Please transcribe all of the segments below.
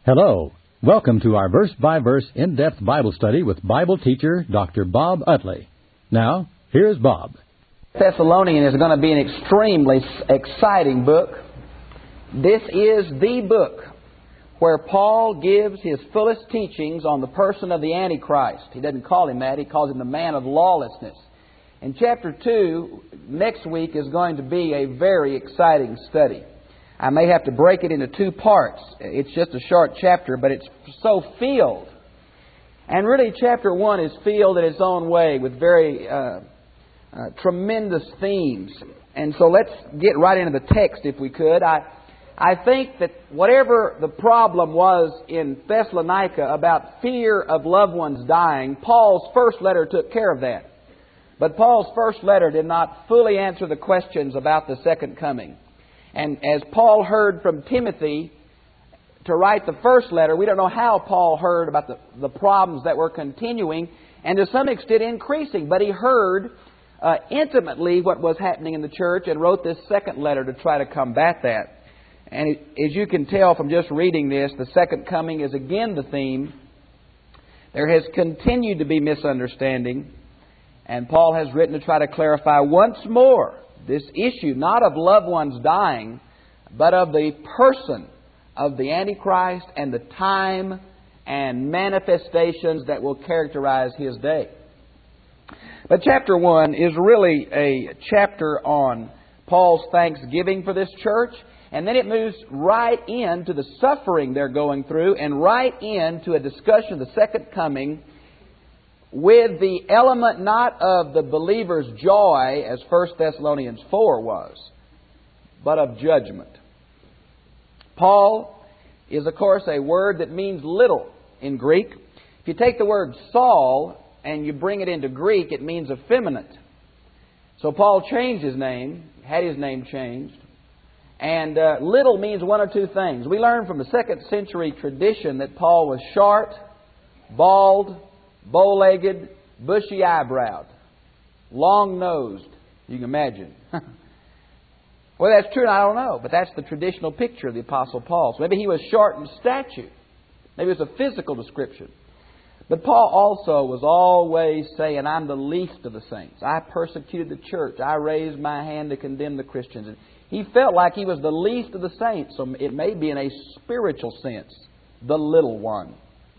Hello. Welcome to our verse-by-verse in-depth Bible study with Bible teacher Dr. Bob Utley. Now, here's Bob. Thessalonian is going to be an extremely exciting book. This is the book where Paul gives his fullest teachings on the person of the Antichrist. He doesn't call him that. He calls him the man of lawlessness. And chapter 2, next week, is going to be a very exciting study. I may have to break it into two parts. It's just a short chapter, but it's so filled. And really, chapter 1 is filled in its own way with very tremendous themes. And so let's get right into the text if we could. I think that whatever the problem was in Thessalonica about fear of loved ones dying, Paul's first letter took care of that. But Paul's first letter did not fully answer the questions about the second coming. And as Paul heard from Timothy to write the first letter, we don't know how Paul heard about the problems that were continuing and to some extent increasing. But he heard intimately what was happening in the church and wrote this second letter to try to combat that. And as you can tell from just reading this, the second coming is again the theme. There has continued to be misunderstanding. And Paul has written to try to clarify once more this issue, not of loved ones dying, but of the person of the Antichrist and the time and manifestations that will characterize his day. But chapter 1 is really a chapter on Paul's thanksgiving for this church, and then it moves right into the suffering they're going through and right into a discussion of the second coming, with the element not of the believer's joy, as 1 Thessalonians 4 was, but of judgment. Paul is, of course, a word that means little in Greek. If you take the word Saul and you bring it into Greek, it means effeminate. So Paul changed his name, had his name changed. And little means one of two things. We learn from the second century tradition that Paul was short, bald, bow-legged, bushy-eyebrowed, long-nosed, you can imagine. Well, that's true, I don't know, but that's the traditional picture of the Apostle Paul. So maybe he was short in stature. Maybe it was a physical description. But Paul also was always saying, I'm the least of the saints. I persecuted the church. I raised my hand to condemn the Christians. And he felt like he was the least of the saints, so it may be in a spiritual sense, the little one.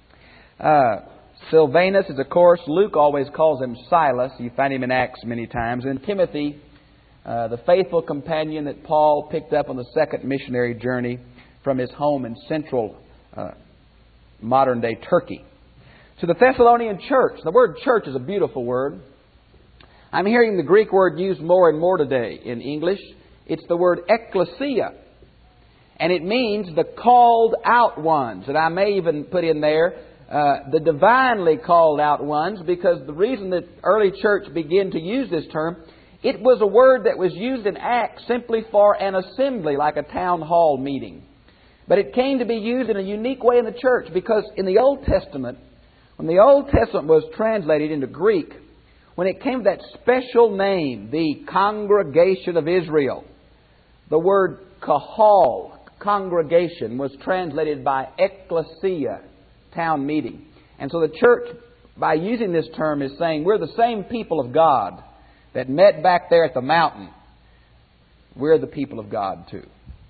Silvanus is, of course, Luke always calls him Silas. You find him in Acts many times. And Timothy, the faithful companion that Paul picked up on the second missionary journey from his home in central modern-day Turkey. To the Thessalonian church. The word church is a beautiful word. I'm hearing the Greek word used more and more today in English. It's the word ekklesia. And it means the called out ones. And I may even put in there the divinely called out ones, because the reason that early church began to use this term, it was a word that was used in Acts simply for an assembly, like a town hall meeting. But it came to be used in a unique way in the church, because in the Old Testament, when the Old Testament was translated into Greek, when it came to that special name, the congregation of Israel, the word kahal, congregation, was translated by ekklesia, town meeting. And so the church, by using this term, is saying we're the same people of God that met back there at the mountain. We're the people of God too.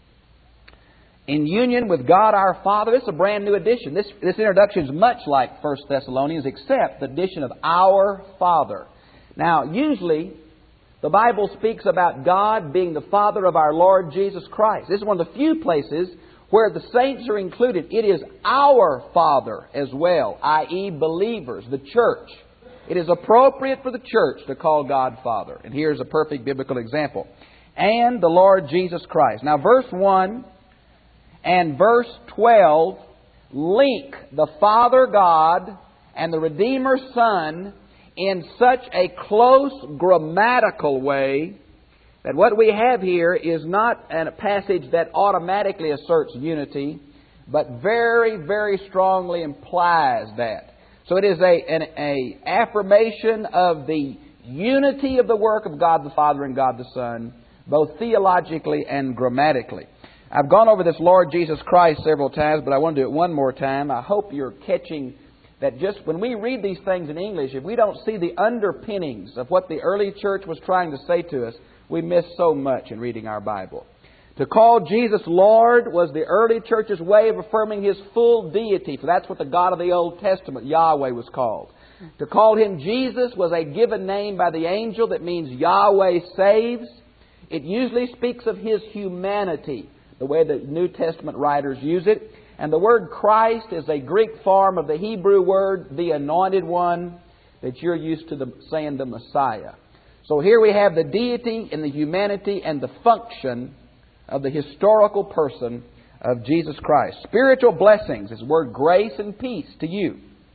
In union with God our Father. This is a brand new addition. This introduction is much like 1 Thessalonians, except the addition of our Father. Now, usually, the Bible speaks about God being the Father of our Lord Jesus Christ. This is one of the few places where the saints are included. It is our Father as well, i.e. believers, the church. It is appropriate for the church to call God Father. And here's a perfect biblical example. And the Lord Jesus Christ. Now, verse 1 and verse 12 link the Father God and the Redeemer Son in such a close grammatical way that what we have here is not a passage that automatically asserts unity, but very, very strongly implies that. So it is an affirmation of the unity of the work of God the Father and God the Son, both theologically and grammatically. I've gone over this Lord Jesus Christ several times, but I want to do it one more time. I hope you're catching that just when we read these things in English, if we don't see the underpinnings of what the early church was trying to say to us, we miss so much in reading our Bible. To call Jesus Lord was the early church's way of affirming His full deity, for that's what the God of the Old Testament, Yahweh, was called. To call Him Jesus was a given name by the angel that means Yahweh saves. It usually speaks of His humanity, the way the New Testament writers use it. And the word Christ is a Greek form of the Hebrew word, the Anointed One, that you're used to saying the Messiah. So here we have the deity and the humanity and the function of the historical person of Jesus Christ. Spiritual blessings is the word grace and peace to you.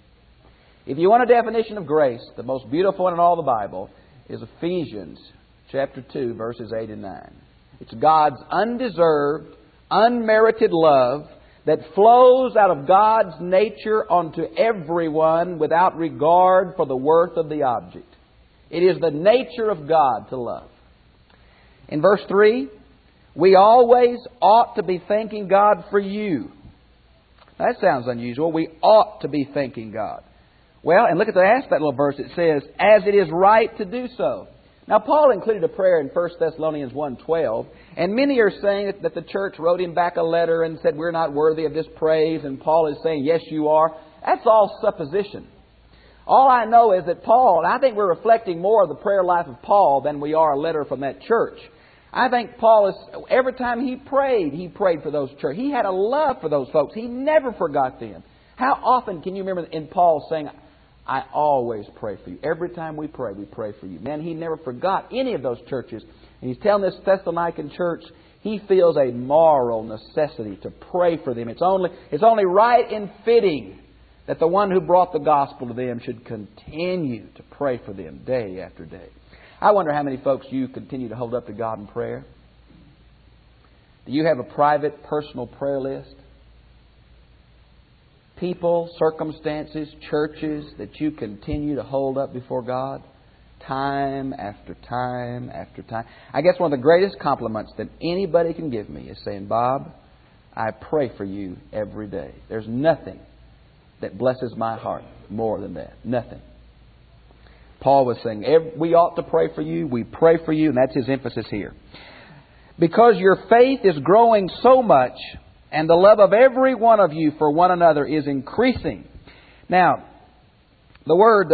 If you want a definition of grace, the most beautiful one in all the Bible is Ephesians chapter 2, verses 8 and 9. It's God's undeserved, unmerited love that flows out of God's nature onto everyone without regard for the worth of the object. It is the nature of God to love. In verse 3, we always ought to be thanking God for you. That sounds unusual. We ought to be thanking God. Well, and look at that little verse. It says, as it is right to do so. Now, Paul included a prayer in 1 Thessalonians 1:12, and many are saying that the church wrote him back a letter and said, we're not worthy of this praise, and Paul is saying, yes, you are. That's all supposition. All I know is that Paul, and I think we're reflecting more of the prayer life of Paul than we are a letter from that church. I think Paul is, every time he prayed for those churches. He had a love for those folks. He never forgot them. How often can you remember in Paul saying, I always pray for you. Every time we pray for you. Man, he never forgot any of those churches. And he's telling this Thessalonican church, he feels a moral necessity to pray for them. It's only right and fitting that the one who brought the gospel to them should continue to pray for them day after day. I wonder how many folks you continue to hold up to God in prayer. Do you have a private, personal prayer list? People, circumstances, churches that you continue to hold up before God time after time after time. I guess one of the greatest compliments that anybody can give me is saying, Bob, I pray for you every day. There's nothing that blesses my heart more than that. Nothing. Paul was saying, we ought to pray for you. We pray for you. And that's his emphasis here. Because your faith is growing so much, and the love of every one of you for one another is increasing. Now, the word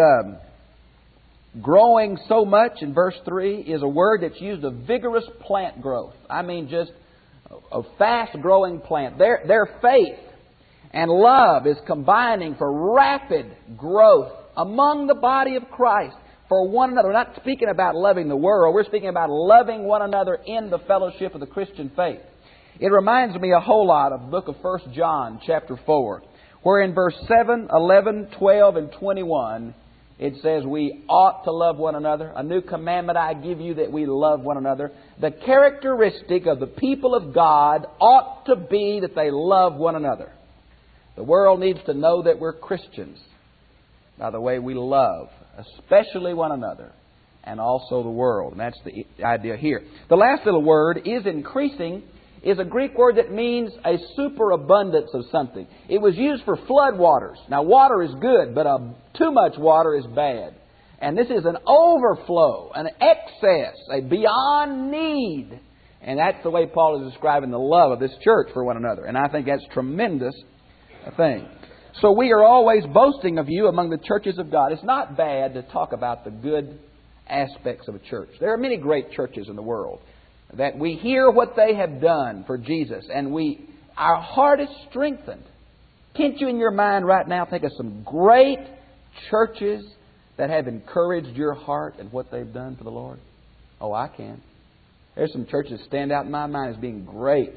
growing so much in verse 3 is a word that's used of vigorous plant growth. I mean just a fast-growing plant. Their faith and love is combining for rapid growth among the body of Christ for one another. We're not speaking about loving the world. We're speaking about loving one another in the fellowship of the Christian faith. It reminds me a whole lot of the book of 1 John chapter 4, where in verse 7, 11, 12, and 21, it says we ought to love one another. A new commandment I give you, that we love one another. The characteristic of the people of God ought to be that they love one another. The world needs to know that we're Christians by the way we love, especially one another, and also the world. And that's the idea here. The last little word, is increasing, is a Greek word that means a superabundance of something. It was used for flood waters. Now, water is good, but too much water is bad. And this is an overflow, an excess, a beyond need. And that's the way Paul is describing the love of this church for one another. And I think that's tremendous thing. So we are always boasting of you among the churches of God. It's not bad to talk about the good aspects of a church. There are many great churches in the world that we hear what they have done for Jesus, and our heart is strengthened. Can't you in your mind right now think of some great churches that have encouraged your heart and what they've done for the Lord? Oh, I can. There's some churches that stand out in my mind as being great,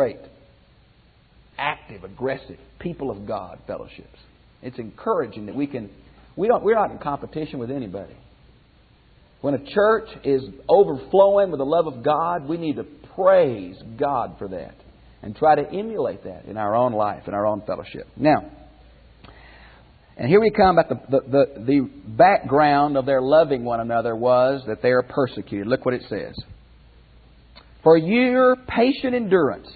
active, aggressive, people of God fellowships. It's encouraging that we're not in competition with anybody. When a church is overflowing with the love of God, we need to praise God for that and try to emulate that in our own life, in our own fellowship. Now, and here we come at the background of their loving one another was that they are persecuted. Look what it says. For your patient endurance,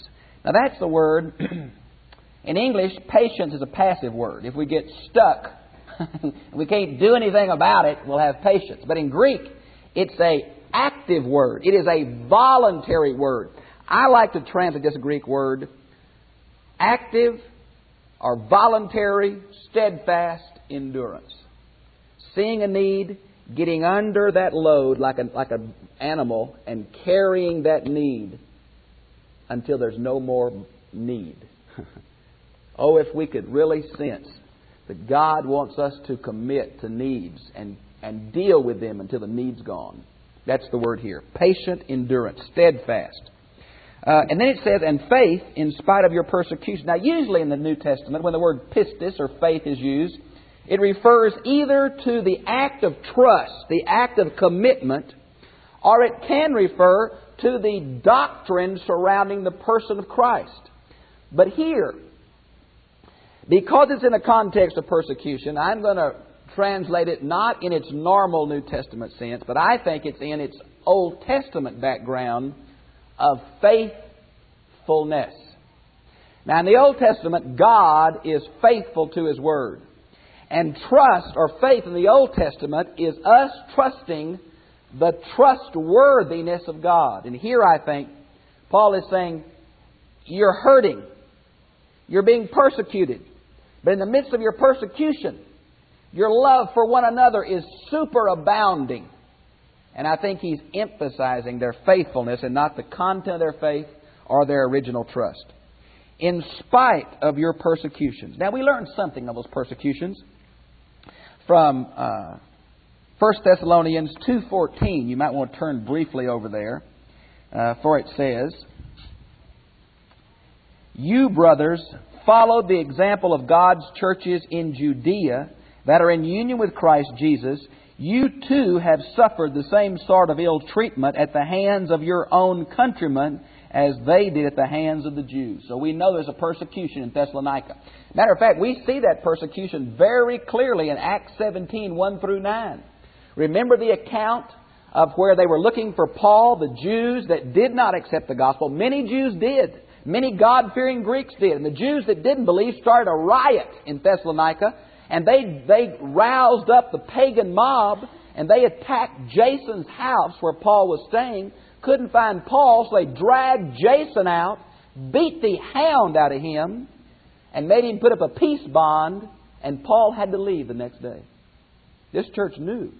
Now that's the word. In English, patience is a passive word. If we get stuck, we can't do anything about it, we'll have patience. But in Greek, it's an active word. It is a voluntary word. I like to translate this Greek word active or voluntary, steadfast endurance. Seeing a need, getting under that load like an animal and carrying that need until there's no more need. Oh, if we could really sense that God wants us to commit to needs and deal with them until the need's gone. That's the word here. Patient endurance, steadfast. And then it says, and faith in spite of your persecution. Now, usually in the New Testament, when the word pistis or faith is used, it refers either to the act of trust, the act of commitment, or it can refer to the doctrine surrounding the person of Christ. But here, because it's in the context of persecution, I'm going to translate it not in its normal New Testament sense, but I think it's in its Old Testament background of faithfulness. Now, in the Old Testament, God is faithful to His Word. And trust or faith in the Old Testament is us trusting the trustworthiness of God. And here I think Paul is saying, you're hurting. You're being persecuted. But in the midst of your persecution, your love for one another is superabounding. And I think he's emphasizing their faithfulness and not the content of their faith or their original trust. In spite of your persecutions. Now, we learned something of those persecutions from 1 Thessalonians 2:14. You might want to turn briefly over there. For it says, you, brothers, followed the example of God's churches in Judea that are in union with Christ Jesus. You too have suffered the same sort of ill treatment at the hands of your own countrymen as they did at the hands of the Jews. So we know there's a persecution in Thessalonica. Matter of fact, we see that persecution very clearly in Acts 17, 1 through 9. Remember the account of where they were looking for Paul, the Jews that did not accept the gospel. Many Jews did. Many God-fearing Greeks did. And the Jews that didn't believe started a riot in Thessalonica. And they roused up the pagan mob. And they attacked Jason's house where Paul was staying. Couldn't find Paul, so they dragged Jason out, beat the hound out of him, and made him put up a peace bond. And Paul had to leave the next day. This church knew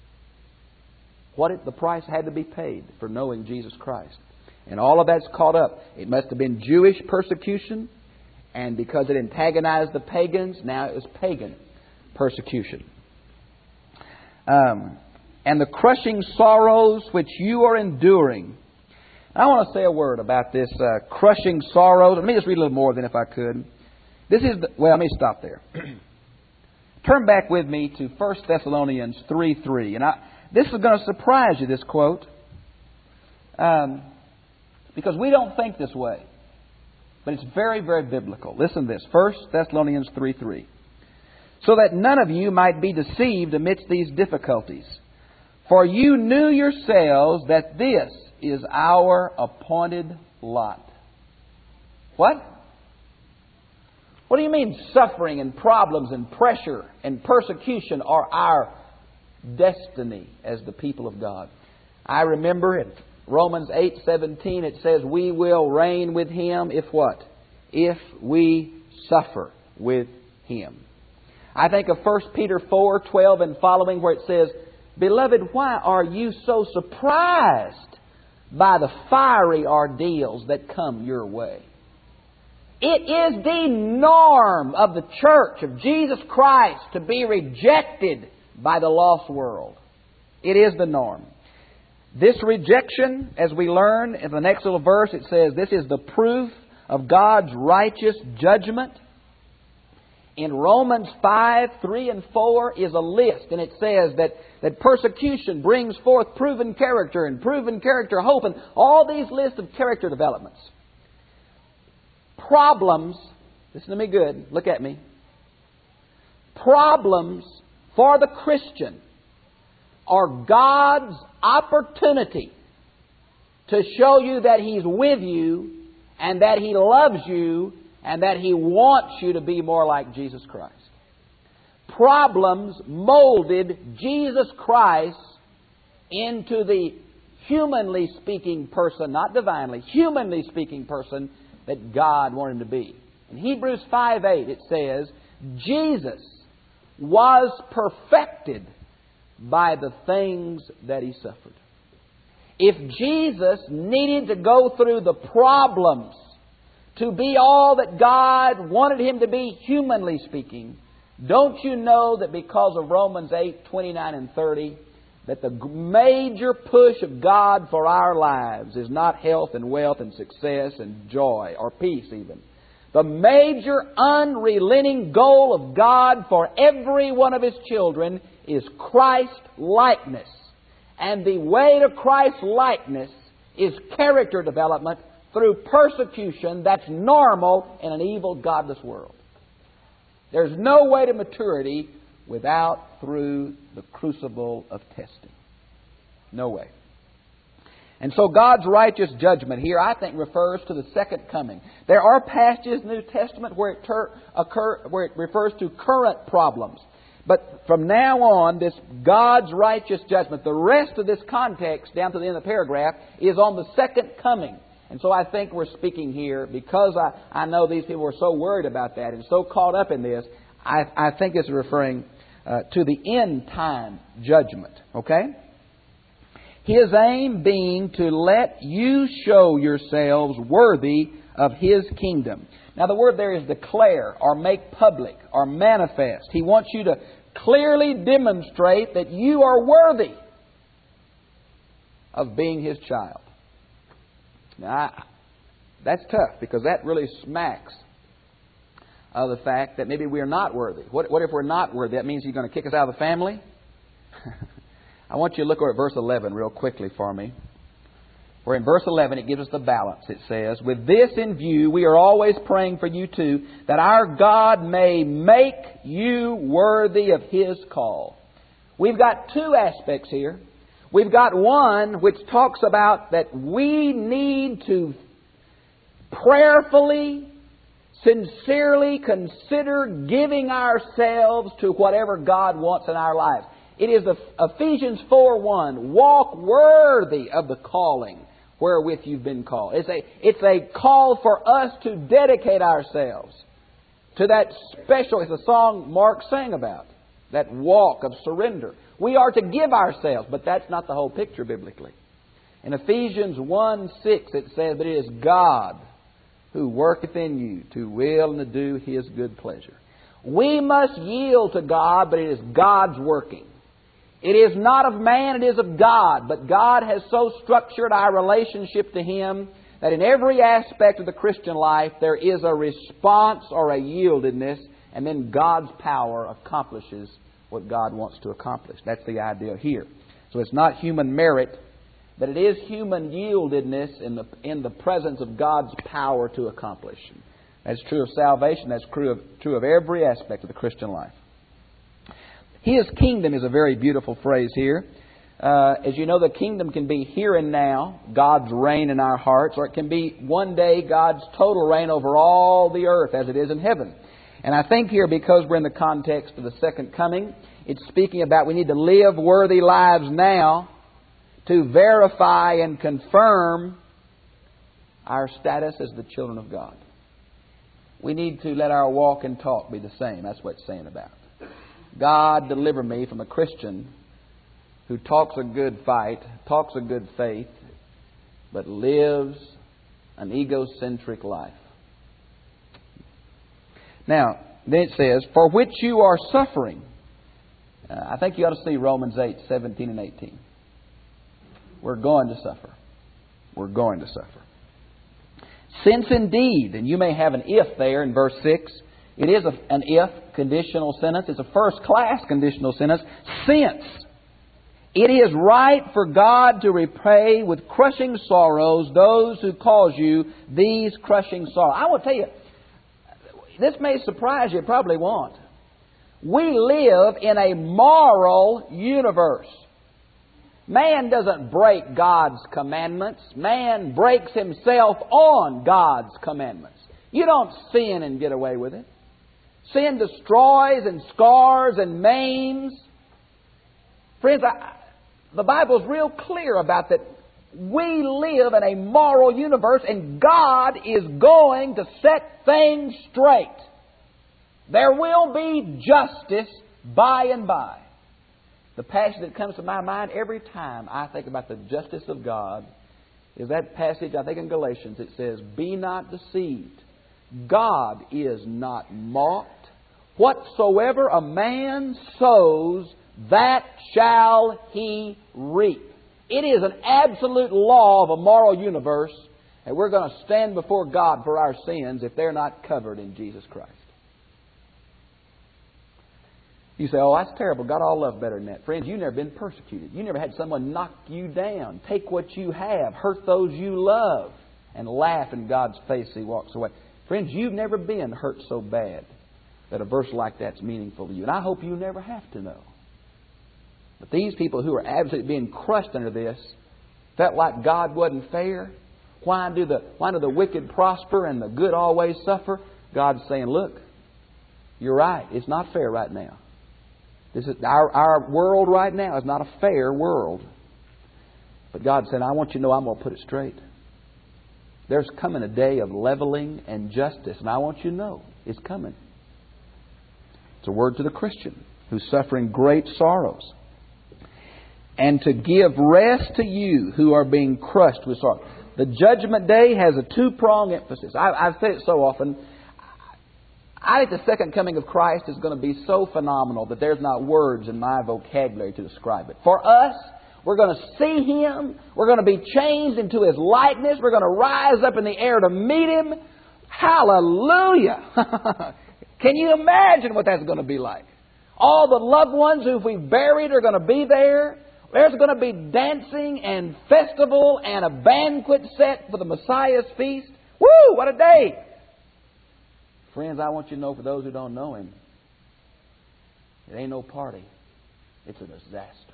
the price had to be paid for knowing Jesus Christ. And all of that's caught up. It must have been Jewish persecution, and because it antagonized the pagans, now it was pagan persecution. And the crushing sorrows which you are enduring. I want to say a word about this crushing sorrows. Let me just read a little more than if I could. Let me stop there. Turn back with me to 1 Thessalonians 3:3. And this is going to surprise you, this quote. Because we don't think this way. But it's very, very biblical. Listen to this. 1 Thessalonians 3:3. So that none of you might be deceived amidst these difficulties. For you knew yourselves that this is our appointed lot. What? What do you mean suffering and problems and pressure and persecution are our destiny as the people of God? I remember in Romans 8:17 it says we will reign with Him if what? If we suffer with Him. I think of 1 Peter 4:12 and following where it says, Beloved, why are you so surprised by the fiery ordeals that come your way? It is the norm of the church of Jesus Christ to be rejected by the lost world. It is the norm. This rejection, as we learn in the next little verse, it says this is the proof of God's righteous judgment. In Romans 5:3 and 4 is a list, and it says that persecution brings forth proven character, and proven character hope, and all these lists of character developments. Problems, listen to me good, look at me. Problems for the Christian are God's opportunity to show you that He's with you and that He loves you, and that He wants you to be more like Jesus Christ. Problems molded Jesus Christ into the humanly speaking person, not divinely, humanly speaking person that God wanted Him to be. In Hebrews 5:8 it says, Jesus was perfected by the things that He suffered. If Jesus needed to go through the problems to be all that God wanted Him to be, humanly speaking, don't you know that because of Romans 8:29 and 30, that the major push of God for our lives is not health and wealth and success and joy or peace even. The major unrelenting goal of God for every one of His children is Christ-likeness. And the way to Christ-likeness is character development through persecution that's normal in an evil, godless world. There's no way to maturity without through the crucible of testing. No way. And so God's righteous judgment here, I think, refers to the second coming. There are passages in the New Testament where it refers to current problems. But from now on, this God's righteous judgment, the rest of this context down to the end of the paragraph is on the second coming. And so I think we're speaking here, because I know these people are so worried about that and so caught up in this, I think it's referring to the end time judgment. Okay? His aim being to let you show yourselves worthy of His kingdom. Now the word there is declare or make public or manifest. He wants you to clearly demonstrate that you are worthy of being His child. Now that's tough, because that really smacks of the fact that maybe we are not worthy. What if we're not worthy? That means He's going to kick us out of the family? I want you to look over at verse 11 real quickly for me. Where in verse 11 it gives us the balance. It says, with this in view, we are always praying for you too, that our God may make you worthy of His call. We've got two aspects here. We've got one which talks about that we need to prayerfully, sincerely consider giving ourselves to whatever God wants in our lives. It is Ephesians 4:1. Walk worthy of the calling wherewith you've been called. It's a call for us to dedicate ourselves to that special, it's a song Mark sang about, that walk of surrender. We are to give ourselves, but that's not the whole picture biblically. In Ephesians 1:6 it says, but it is God who worketh in you to will and to do His good pleasure. We must yield to God, but it is God's working. It is not of man, it is of God. But God has so structured our relationship to Him that in every aspect of the Christian life there is a response or a yieldedness, and then God's power accomplishes what God wants to accomplish. That's the idea here. So it's not human merit, but it is human yieldedness in the presence of God's power to accomplish. That's true of salvation. That's true of every aspect of the Christian life. His kingdom is a very beautiful phrase here. As you know, the kingdom can be here and now, God's reign in our hearts, or it can be one day God's total reign over all the earth as it is in heaven. And I think here, because we're in the context of the second coming, it's speaking about we need to live worthy lives now to verify and confirm our status as the children of God. We need to let our walk and talk be the same. That's what it's saying about. God, deliver me from a Christian who talks a good fight, talks a good faith, but lives an egocentric life. Now, then it says, for which you are suffering. I think you ought to see Romans 8:17 and 18. We're going to suffer. We're going to suffer. Since indeed, and you may have an if there in verse 6, it is an if conditional sentence. It's a first-class conditional sentence. Since it is right for God to repay with crushing sorrows those who cause you these crushing sorrows. I will tell you, this may surprise you, it probably won't. We live in a moral universe. Man doesn't break God's commandments. Man breaks himself on God's commandments. You don't sin and get away with it. Sin destroys and scars and maims. Friends, the Bible's real clear about that. We live in a moral universe, and God is going to set things straight. There will be justice by and by. The passage that comes to my mind every time I think about the justice of God is that passage, I think in Galatians, it says, "Be not deceived. God is not mocked. Whatsoever a man sows, that shall he reap." It is an absolute law of a moral universe that we're going to stand before God for our sins if they're not covered in Jesus Christ. You say, "Oh, that's terrible. God all love better than that." Friends, you've never been persecuted. You never had someone knock you down, take what you have, hurt those you love, and laugh in God's face as He walks away. Friends, you've never been hurt so bad that a verse like that's meaningful to you. And I hope you never have to know. But these people who are absolutely being crushed under this felt like God wasn't fair. Why do the wicked prosper and the good always suffer? God's saying, look, you're right. It's not fair right now. This is our world right now is not a fair world. But God said, I want you to know I'm going to put it straight. There's coming a day of leveling and justice, and I want you to know it's coming. It's a word to the Christian who's suffering great sorrows. And to give rest to you who are being crushed with sorrow. The judgment day has a two-pronged emphasis. I've said it so often. I think the second coming of Christ is going to be so phenomenal that there's not words in my vocabulary to describe it. For us, we're going to see Him. We're going to be changed into His likeness. We're going to rise up in the air to meet Him. Hallelujah! Can you imagine what that's going to be like? All the loved ones who we've buried are going to be there. There's going to be dancing and festival and a banquet set for the Messiah's feast. Woo! What a day! Friends, I want you to know, for those who don't know Him, it ain't no party. It's a disaster.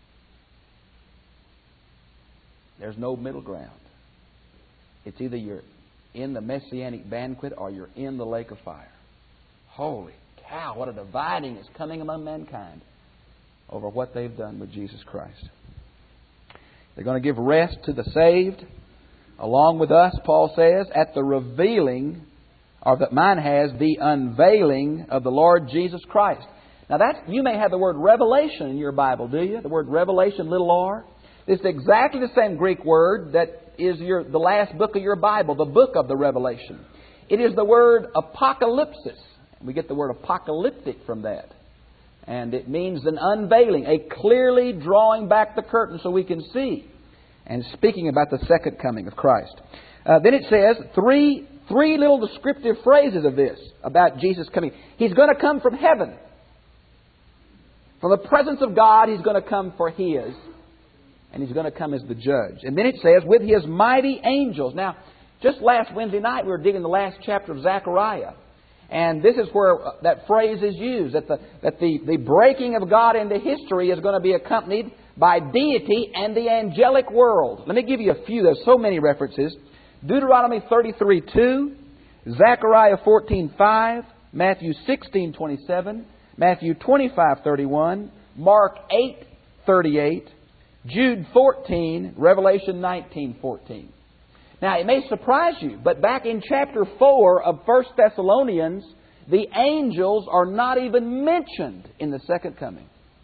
There's no middle ground. It's either you're in the Messianic banquet or you're in the lake of fire. Holy cow, what a dividing is coming among mankind over what they've done with Jesus Christ. They're going to give rest to the saved, along with us, Paul says, at the revealing, or that mine has, the unveiling of the Lord Jesus Christ. Now you may have the word revelation in your Bible, do you? The word revelation, little r. It's exactly the same Greek word that is the last book of your Bible, the book of the Revelation. It is the word apocalypsis. We get the word apocalyptic from that. And it means an unveiling, a clearly drawing back the curtain so we can see. And speaking about the second coming of Christ. Then it says three little descriptive phrases of this about Jesus coming. He's going to come from heaven. From the presence of God, He's going to come for His. And He's going to come as the judge. And then it says, with His mighty angels. Now, just last Wednesday night, we were digging the last chapter of Zechariah. And this is where that phrase is used, that the breaking of God into history is going to be accompanied by deity and the angelic world. Let me give you a few. There's so many references. Deuteronomy 33:2, Zechariah 14:5, Matthew 16:27, Matthew 25:31, Mark 8:38, Jude 14, Revelation 19:14. Now, it may surprise you, but back in chapter 4 of 1 Thessalonians, the angels are not even mentioned in the second coming.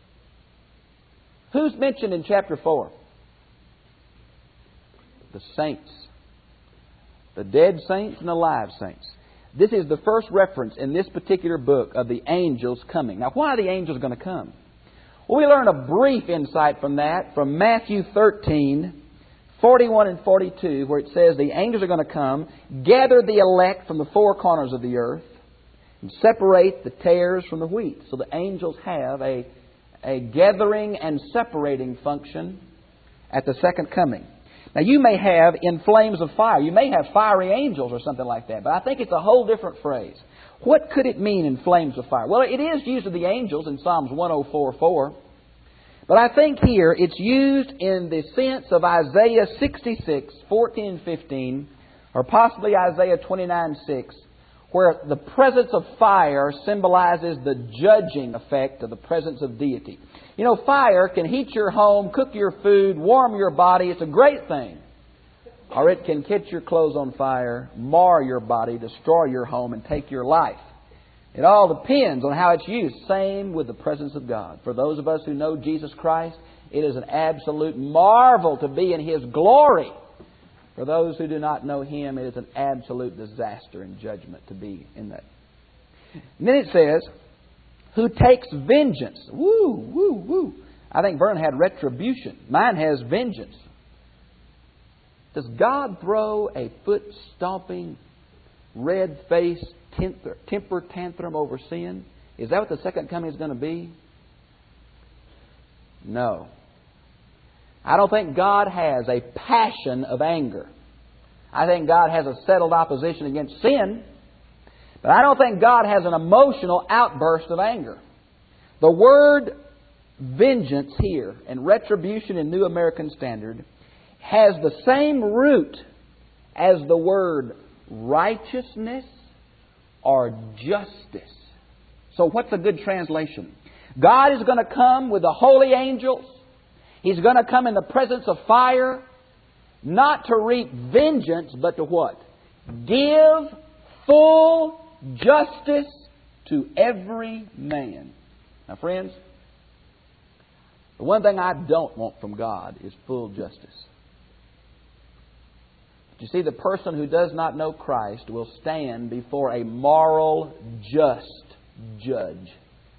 Who's mentioned in chapter 4? The saints. The dead saints and the alive saints. This is the first reference in this particular book of the angels coming. Now, why are the angels going to come? Well, we learn a brief insight from that from Matthew 13, 41 and 42, where it says the angels are going to come, gather the elect from the four corners of the earth, and separate the tares from the wheat. So the angels have a gathering and separating function at the second coming. Now you may have in flames of fire, you may have fiery angels or something like that, but I think it's a whole different phrase. What could it mean in flames of fire? Well, it is used of the angels in Psalms 104:4. But I think here it's used in the sense of Isaiah 66, 14 and 15, or possibly Isaiah 29, 6, where the presence of fire symbolizes the judging effect of the presence of deity. You know, fire can heat your home, cook your food, warm your body. It's a great thing. Or it can catch your clothes on fire, mar your body, destroy your home, and take your life. It all depends on how it's used. Same with the presence of God. For those of us who know Jesus Christ, it is an absolute marvel to be in His glory. For those who do not know Him, it is an absolute disaster and judgment to be in that. And then it says, who takes vengeance. Woo, woo, woo. I think Vern had retribution. Mine has vengeance. Does God throw a foot-stomping, red-faced temper tantrum over sin? Is that what the second coming is going to be? No. I don't think God has a passion of anger. I think God has a settled opposition against sin. But I don't think God has an emotional outburst of anger. The word vengeance here and retribution in New American Standard has the same root as the word righteousness or justice. So what's a good translation? God is going to come with the holy angels. He's going to come in the presence of fire, not to reap vengeance, but to what? Give full justice to every man. Now, friends, the one thing I don't want from God is full justice. You see, the person who does not know Christ will stand before a moral, just judge.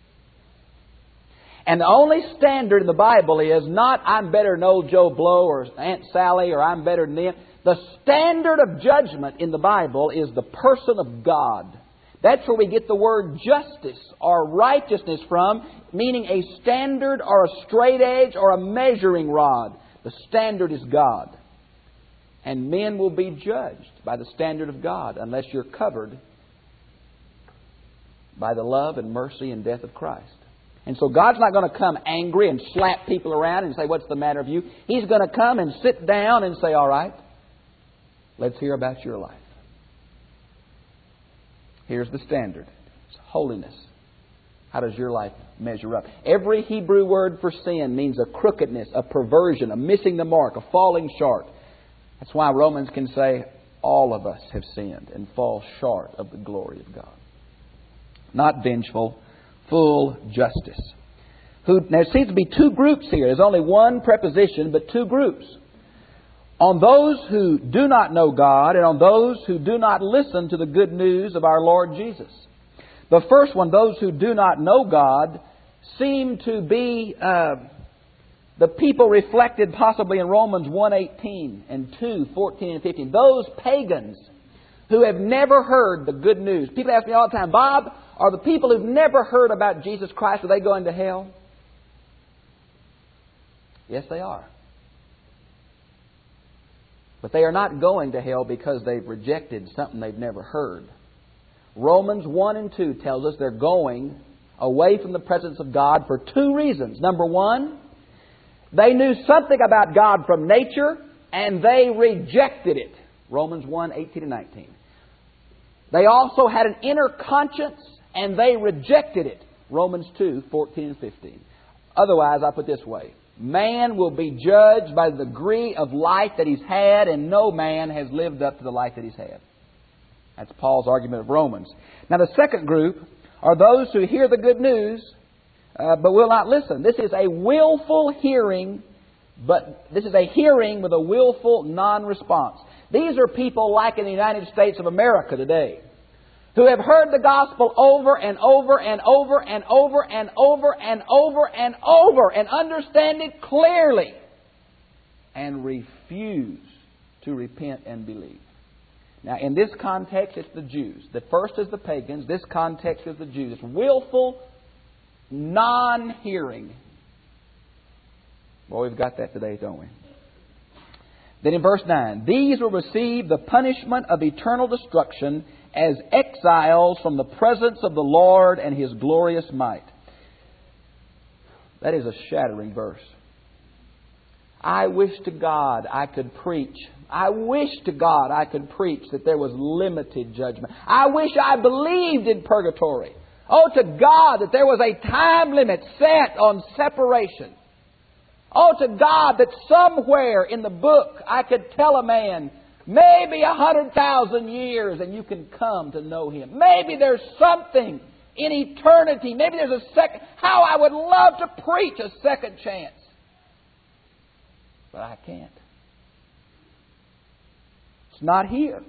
And the only standard in the Bible is not, I'm better than old Joe Blow or Aunt Sally or I'm better than them. The standard of judgment in the Bible is the person of God. That's where we get the word justice or righteousness from, meaning a standard or a straight edge or a measuring rod. The standard is God. And men will be judged by the standard of God unless you're covered by the love and mercy and death of Christ. And so God's not going to come angry and slap people around and say, what's the matter with you? He's going to come and sit down and say, all right, let's hear about your life. Here's the standard. It's holiness. How does your life measure up? Every Hebrew word for sin means a crookedness, a perversion, a missing the mark, a falling short. That's why Romans can say, all of us have sinned and fall short of the glory of God. Not vengeful, full justice. There seems to be two groups here. There's only one preposition, but two groups. On those who do not know God and on those who do not listen to the good news of our Lord Jesus. The first one, those who do not know God, seem to be the people reflected possibly in Romans 1:18 and 2:14 and 15. Those pagans who have never heard the good news. People ask me all the time, Bob, are the people who've never heard about Jesus Christ, are they going to hell? Yes, they are. But they are not going to hell because they've rejected something they've never heard. Romans 1 and 2 tells us they're going away from the presence of God for two reasons. Number one, they knew something about God from nature and they rejected it. Romans 1:18 and 19. They also had an inner conscience and they rejected it. Romans 2:14 and 15. Otherwise, I put it this way. Man will be judged by the degree of life that he's had, and no man has lived up to the life that he's had. That's Paul's argument of Romans. Now, the second group are those who hear the good news, but will not listen. This is a willful hearing, but this is a hearing with a willful non-response. These are people like in the United States of America today, who have heard the gospel over and over and over and over and over and over and over and understand it clearly and refuse to repent and believe. Now, in this context, it's the Jews. The first is the pagans. This context is the Jews. It's willful non-hearing. Boy, we've got that today, don't we? Then in verse 9, these will receive the punishment of eternal destruction as exiles from the presence of the Lord and His glorious might. That is a shattering verse. I wish to God I could preach. I wish to God I could preach that there was limited judgment. I wish I believed in purgatory. Oh, to God that there was a time limit set on separation. Oh, to God that somewhere in the book I could tell a man, maybe 100,000 years and you can come to know Him. Maybe there's something in eternity. Maybe there's a second. How I would love to preach a second chance. But I can't. It's not here.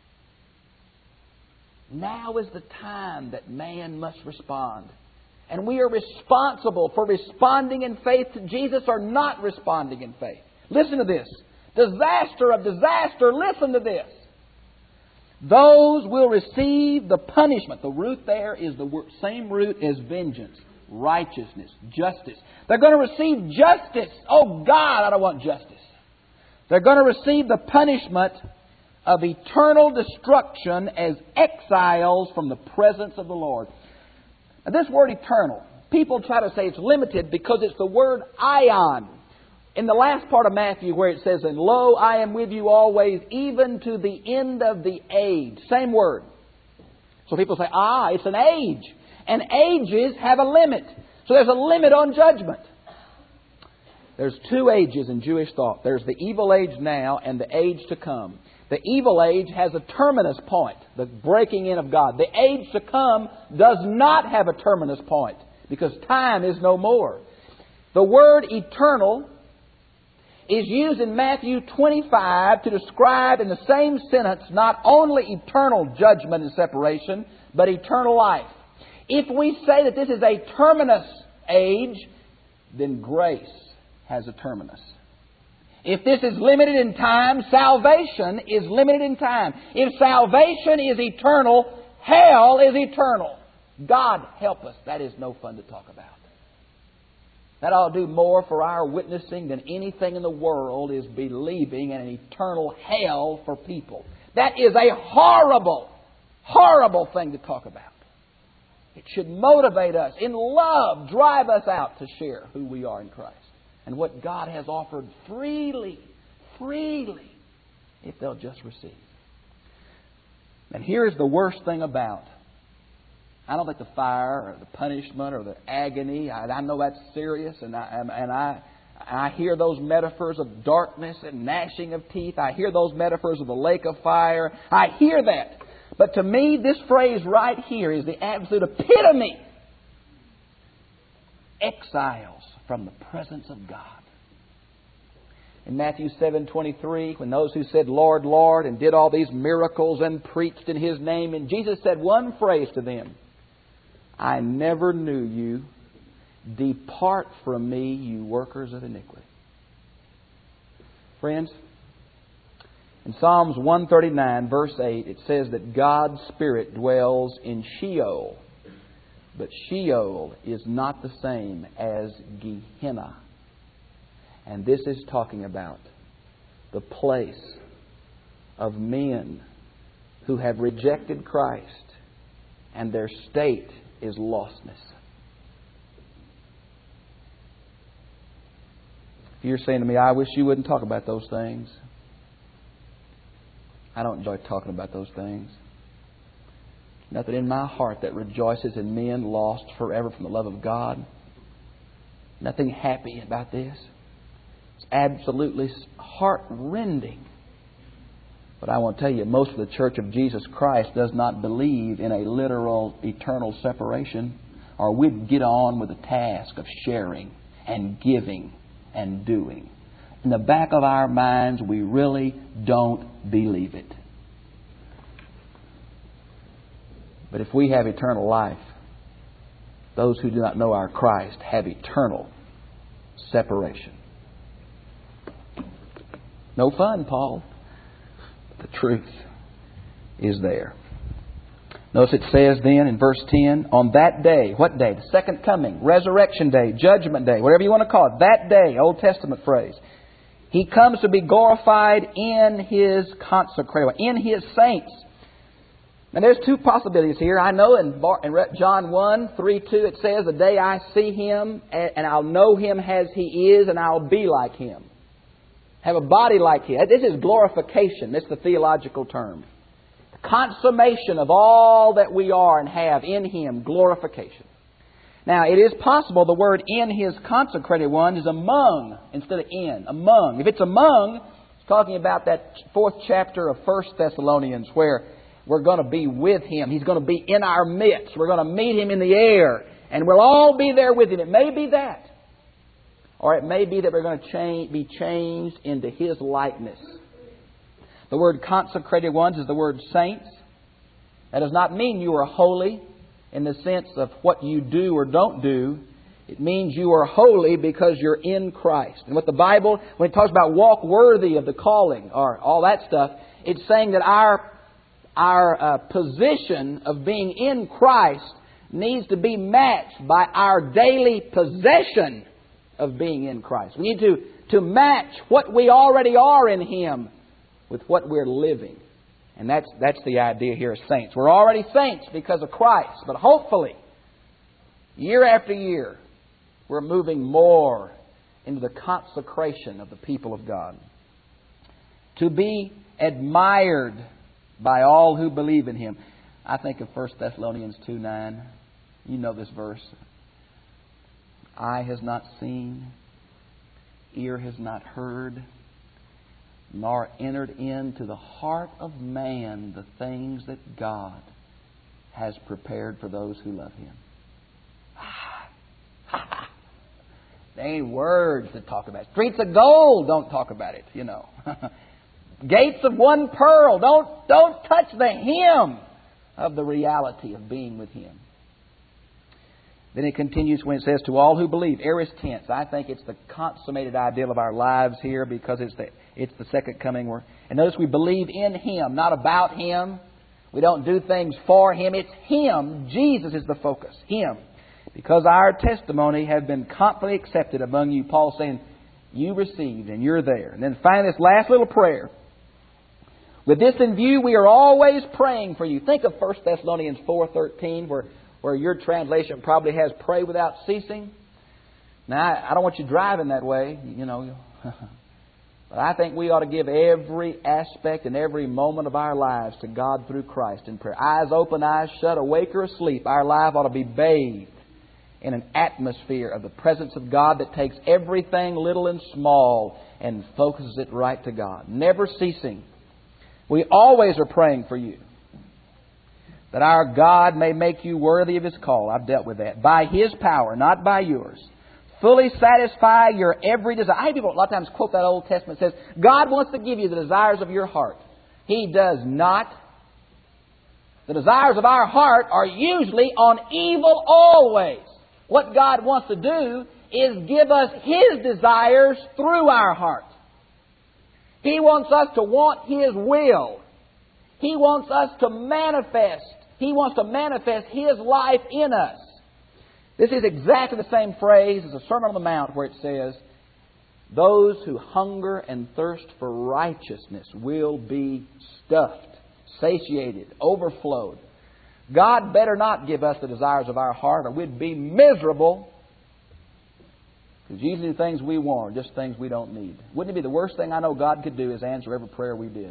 Now is the time that man must respond. And we are responsible for responding in faith to Jesus or not responding in faith. Listen to this. Disaster of disaster. Listen to this. Those will receive the punishment. The root there is the same root as vengeance, righteousness, justice. They're going to receive justice. Oh God, I don't want justice. They're going to receive the punishment of eternal destruction as exiles from the presence of the Lord. Now, this word eternal, people try to say it's limited because it's the word aion. In the last part of Matthew where it says, and lo, I am with you always, even to the end of the age. Same word. So people say, it's an age. And ages have a limit. So there's a limit on judgment. There's two ages in Jewish thought. There's the evil age now and the age to come. The evil age has a terminus point, the breaking in of God. The age to come does not have a terminus point because time is no more. The word eternal is used in Matthew 25 to describe in the same sentence not only eternal judgment and separation, but eternal life. If we say that this is a terminus age, then grace has a terminus. If this is limited in time, salvation is limited in time. If salvation is eternal, hell is eternal. God help us. That is no fun to talk about. That ought to do more for our witnessing than anything in the world is believing in an eternal hell for people. That is a horrible, horrible thing to talk about. It should motivate us, in love, drive us out to share who we are in Christ and what God has offered freely, if they'll just receive. And here's the worst thing about I don't think the fire or the punishment or the agony, I know that's serious, and I hear those metaphors of darkness and gnashing of teeth. I hear those metaphors of the lake of fire. I hear that. But to me, this phrase right here is the absolute epitome. Exiles from the presence of God. In Matthew 7:23, when those who said, Lord, Lord, and did all these miracles and preached in His name, and Jesus said one phrase to them, I never knew you. Depart from me, you workers of iniquity. Friends, in Psalms 139, verse 8, it says that God's Spirit dwells in Sheol. But Sheol is not the same as Gehenna. And this is talking about the place of men who have rejected Christ, and their state is lostness. If you're saying to me, I wish you wouldn't talk about those things. I don't enjoy talking about those things. Nothing in my heart that rejoices in men lost forever from the love of God. Nothing happy about this. It's absolutely heart-rending. But I want to tell you, most of the Church of Jesus Christ does not believe in a literal eternal separation, or we'd get on with the task of sharing and giving and doing. In the back of our minds, we really don't believe it. But if we have eternal life, those who do not know our Christ have eternal separation. No fun, Paul. The truth is there. Notice it says then in verse 10, on that day, what day? The second coming, resurrection day, judgment day, whatever you want to call it. That day, Old Testament phrase. He comes to be glorified in His consecrated, in His saints. Now there's two possibilities here. I know in John 1:3-2 it says, "The day I see Him, and I'll know Him as He is, and I'll be like Him." Have a body like Him. This is glorification. This is the theological term. The consummation of all that we are and have in Him, glorification. Now, it is possible the word "in His consecrated one" is among instead of "in." Among. If it's among, it's talking about that 4th chapter of 1 Thessalonians where we're going to be with Him. He's going to be in our midst. We're going to meet Him in the air. And we'll all be there with Him. It may be that. Or it may be that we're going to be changed into His likeness. The word consecrated ones is the word saints. That does not mean you are holy in the sense of what you do or don't do. It means you are holy because you're in Christ. And what the Bible, when it talks about walk worthy of the calling or all that stuff, it's saying that our position of being in Christ needs to be matched by our daily possession of being in Christ. We need to match what we already are in Him with what we're living. And that's the idea here of saints. We're already saints because of Christ. But hopefully, year after year, we're moving more into the consecration of the people of God. To be admired by all who believe in Him. I think of 1 Thessalonians 2:9. You know this verse. Eye has not seen, ear has not heard, nor entered into the heart of man the things that God has prepared for those who love Him. There ain't words that talk about it. Streets of gold don't talk about it, you know. Gates of one pearl. Don't touch the hem of the reality of being with Him. Then it continues when it says, "To all who believe." Aorist tense. I think it's the consummated ideal of our lives here because it's the second coming. And notice we believe in Him, not about Him. We don't do things for Him. It's Him. Jesus is the focus. Him. Because our testimony has been confidently accepted among you. Paul saying, you received and you're there. And then finally this last little prayer. With this in view, we are always praying for you. Think of 1 Thessalonians 4:13 where your translation probably has "pray without ceasing." Now, I don't want you driving that way, you know. But I think we ought to give every aspect and every moment of our lives to God through Christ in prayer. Eyes open, eyes shut, awake or asleep. Our life ought to be bathed in an atmosphere of the presence of God that takes everything little and small and focuses it right to God. Never ceasing. We always are praying for you, that our God may make you worthy of His call. I've dealt with that. By His power, not by yours. Fully satisfy your every desire. I hear people a lot of times quote that Old Testament. It says, God wants to give you the desires of your heart. He does not. The desires of our heart are usually on evil always. What God wants to do is give us His desires through our heart. He wants us to want His will. He wants us to manifest. He wants to manifest His life in us. This is exactly the same phrase as the Sermon on the Mount where it says, those who hunger and thirst for righteousness will be stuffed, satiated, overflowed. God better not give us the desires of our heart or we'd be miserable. Because usually the things we want are just things we don't need. Wouldn't it be the worst thing I know God could do is answer every prayer we did?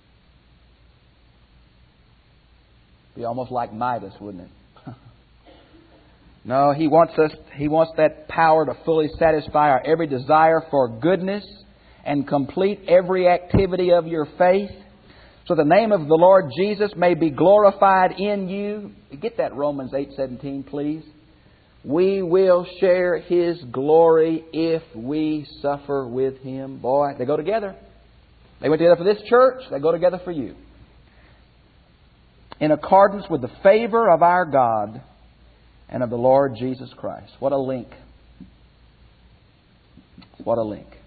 Be almost like Midas, wouldn't it? No, He wants that power to fully satisfy our every desire for goodness and complete every activity of your faith. So the name of the Lord Jesus may be glorified in you. Get that Romans 8:17, please. We will share His glory if we suffer with Him. Boy, they go together. They went together for this church. They go together for you. In accordance with the favor of our God and of the Lord Jesus Christ. What a link. What a link.